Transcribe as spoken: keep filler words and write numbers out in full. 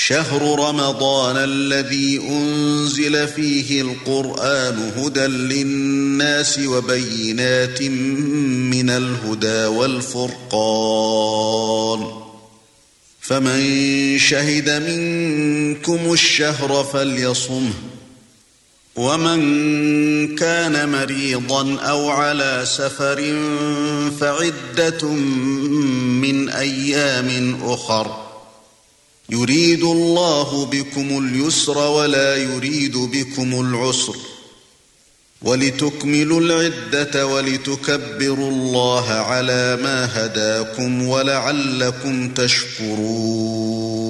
شهر رمضان الذي أنزل فيه القرآن هدى للناس وبينات من الهدى والفرقان فمن شهد منكم الشهر فليصمه ومن كان مريضا أو على سفر فعدة من أيام أخر يريد الله بكم اليسر ولا يريد بكم العسر ولتكملوا العدة ولتكبروا الله على ما هداكم ولعلكم تشكرون